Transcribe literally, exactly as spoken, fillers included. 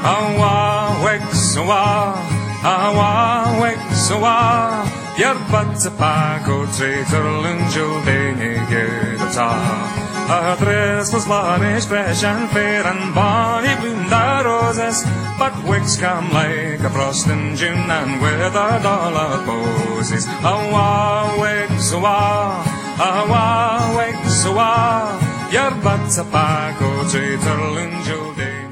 Awa, wex, awa, awa, wex, awa. Yerbat sa pago, traitor, lunjul, denige, the tar. A tres was large, fresh and fair, and bonny bloomed the roses. But wicks come like a frost in June, and withered all our posies. Awa, wicks, awa, awa, wicks, awa. Your butts a pago, traitor, lunjul, day.